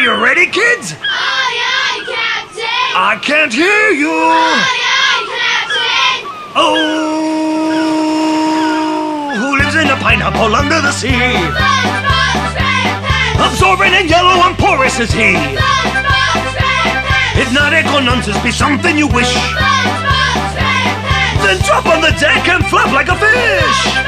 you ready, kids? Aye, aye, Captain! I can't hear you! Aye, aye, Captain! Oh! Who lives in a pineapple under the sea? SpongeBob SquarePants! Absorbent and yellow and porous is he. SpongeBob SquarePants! Hypnotic or nonsense be something you wish. SpongeBob SquarePants! Then drop on the deck and flop like a fish.